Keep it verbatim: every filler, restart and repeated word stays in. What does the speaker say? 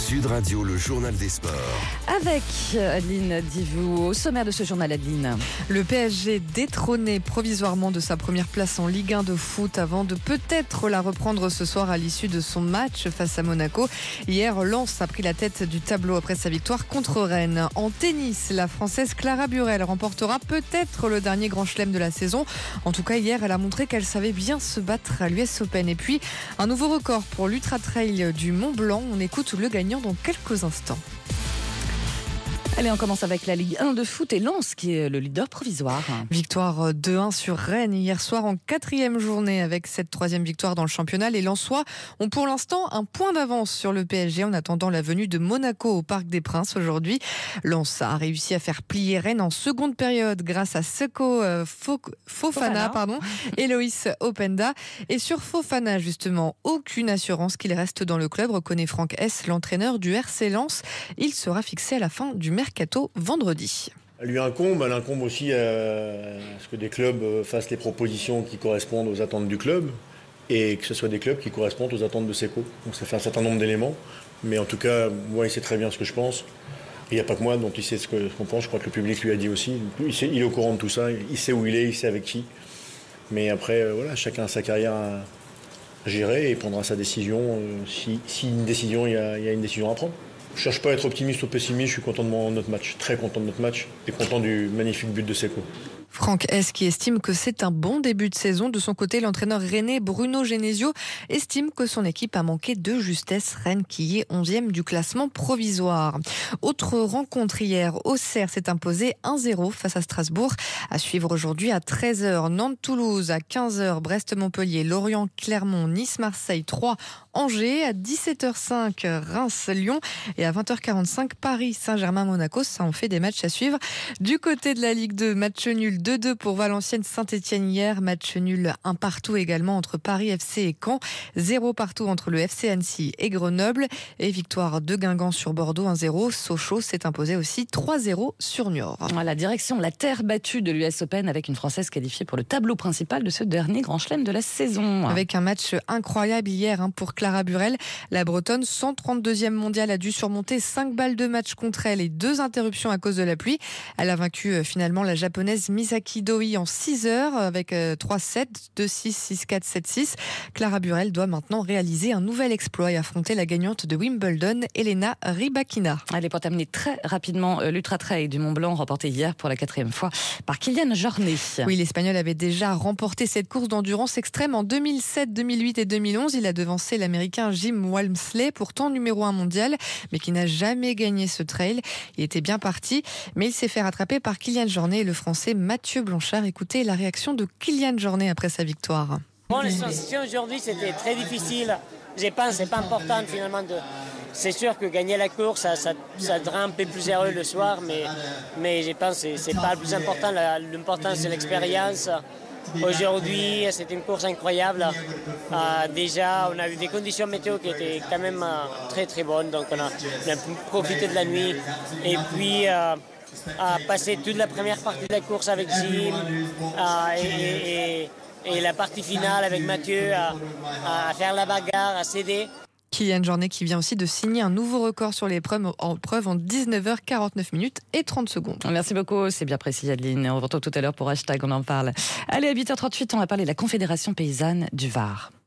Sud Radio, le journal des sports. Avec Adeline Divou, au sommaire de ce journal, Adeline. Le P S G détrôné provisoirement de sa première place en Ligue un de foot avant de peut-être la reprendre ce soir à l'issue de son match face à Monaco. Hier, Lens a pris la tête du tableau après sa victoire contre Rennes. En tennis, la Française Clara Burel remportera peut-être le dernier grand chelem de la saison. En tout cas, hier, elle a montré qu'elle savait bien se battre à l'U S Open. Et puis, un nouveau record pour l'Ultra Trail du Mont Blanc. On écoute le gagnant dans quelques instants. Allez, on commence avec la Ligue un de foot et Lens qui est le leader provisoire. Victoire deux un sur Rennes hier soir en quatrième journée avec cette troisième victoire dans le championnat. Les Lensois ont pour l'instant un point d'avance sur le P S G en attendant la venue de Monaco au Parc des Princes aujourd'hui. Lens a réussi à faire plier Rennes en seconde période grâce à Seko euh, Fofana, Fofana pardon, et Loïs Openda. Et sur Fofana justement, aucune assurance qu'il reste dans le club, reconnaît Franck Hess, l'entraîneur du R C Lens. Il sera fixé à la fin du mercato vendredi. Elle lui incombe, elle incombe aussi à ce que des clubs fassent les propositions qui correspondent aux attentes du club et que ce soit des clubs qui correspondent aux attentes de Seko. Donc ça fait un certain nombre d'éléments, mais en tout cas, moi il sait très bien ce que je pense. Il n'y a pas que moi dont il sait ce qu'on pense, je crois que le public lui a dit aussi. Il, sait, il est au courant de tout ça, il sait où il est, il sait avec qui. Mais après, voilà, chacun a sa carrière à gérer et prendra sa décision. Si, si une décision, il y a, il y a une décision à prendre. Je ne cherche pas à être optimiste ou pessimiste, je suis content de mon, notre match, très content de notre match et content du magnifique but de Seko. Franck Hess qui estime que c'est un bon début de saison. De son côté, l'entraîneur rennais Bruno Genesio estime que son équipe a manqué de justesse. Rennes qui est onzième du classement provisoire. Autre rencontre hier, Auxerre s'est imposé un zéro face à Strasbourg. À suivre aujourd'hui à treize heures, Nantes-Toulouse, à quinze heures, Brest-Montpellier, Lorient-Clermont, Nice-Marseille, Troyes, Angers, à dix-sept heures cinq, Reims-Lyon et à vingt heures quarante-cinq, Paris-Saint-Germain-Monaco. Ça en fait des matchs à suivre. Du côté de la Ligue deux, match nul deux deux pour Valenciennes-Saint-Etienne hier. Match nul un partout également entre Paris F C et Caen. zéro partout entre le F C Annecy et Grenoble. Et victoire de Guingamp sur Bordeaux un zéro. Sochaux s'est imposé aussi trois zéro sur Niort. La direction, la terre battue de l'U S Open avec une Française qualifiée pour le tableau principal de ce dernier grand chelem de la saison. Avec un match incroyable hier hein, pour Clara Burel. La Bretonne, cent trente-deuxième mondiale, a dû surmonter cinq balles de match contre elle et deux interruptions à cause de la pluie. Elle a vaincu euh, finalement la japonaise Misaki Doi en six heures avec euh, trois sept, deux six, six quatre, sept six. Clara Burel doit maintenant réaliser un nouvel exploit et affronter la gagnante de Wimbledon, Elena Rybakina. Allez, pour terminer très rapidement, euh, l'Ultra Trail du Mont Blanc remporté hier pour la quatrième fois par Kylian Jornet. Oui, l'Espagnol avait déjà remporté cette course d'endurance extrême en deux mille sept, deux mille huit et deux mille onze. Il a devancé l'Américain Jim Walmsley, pourtant numéro un mondial, mais qui n'a jamais gagné ce trail. Il était bien parti, mais il s'est fait rattraper par Kylian Jornet et le Français Mathieu Blanchard. Écoutez la réaction de Kylian Jornet après sa victoire. Bon, les sensations aujourd'hui, c'était très difficile. Je pense que c'est pas important finalement de... C'est sûr que gagner la course, ça, ça, ça te rend un peu plus heureux le soir, mais, mais je pense que c'est pas le plus important. L'important, c'est l'expérience. Aujourd'hui, c'était une course incroyable. Euh, déjà, on a eu des conditions météo qui étaient quand même euh, très très bonnes, donc on a, on a pu profiter de la nuit. Et puis, euh, à passer toute la première partie de la course avec Jim euh, et, et, et la partie finale avec Mathieu, à, à faire la bagarre, à céder. Kylian Jornet qui vient aussi de signer un nouveau record sur l'épreuve en, preuve en dix-neuf heures quarante-neuf minutes et trente secondes. Merci beaucoup, c'est bien précis Adeline. On vous retrouve tout à l'heure pour Hashtag, on en parle. Allez, à huit heures trente-huit, on va parler de la Confédération Paysanne du Var.